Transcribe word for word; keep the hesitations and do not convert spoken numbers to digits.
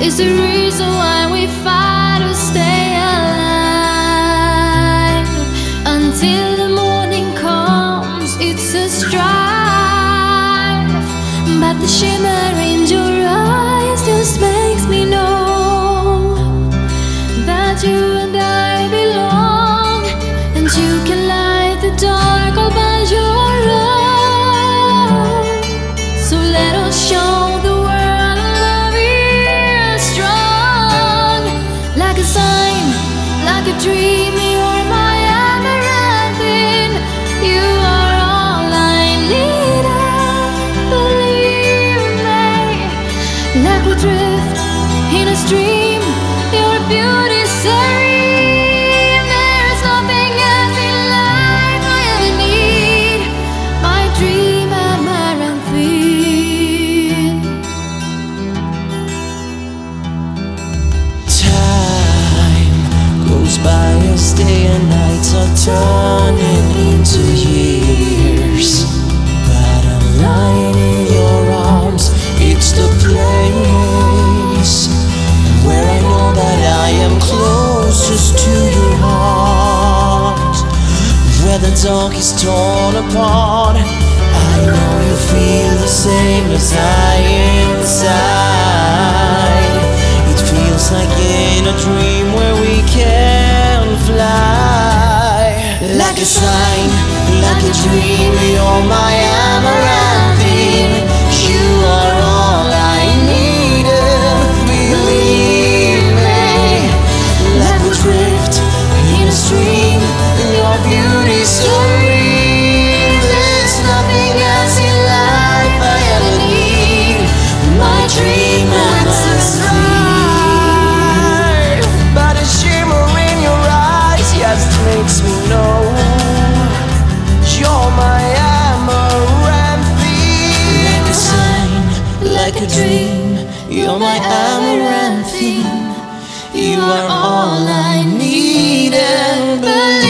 is the reason why we fight to stay alive. Until the morning comes, it's a strife. But the shimmer in your eyes just makes me know that you and I belong, and you can light the dark all by your own. So let us show the world love is strong. Like a sign, like a dream, you're my amaranthine. You are all I need, believe me. Like we drift in a stream, your beauty serene. There's nothing else in life I ever need. My dream amaranthine. Time goes by as day and nights are turning into years, but I'm lying in your arms. It's the place where I know that I am closest to your heart, where the dark is torn apart. I know you feel the same as I inside. It feels like in a dream where we can fly. Like a sign, like a dream, you're my amaranthine. You are all I needed, believe me. Like we drift in a stream, your beauty serene. There's nothing else in life I ever need. My dream amaranthine. But a shimmer in your eyes just makes me know you're my amaranthine. Like a sign, like a dream, you're my amaranthine. You are all I need and believe.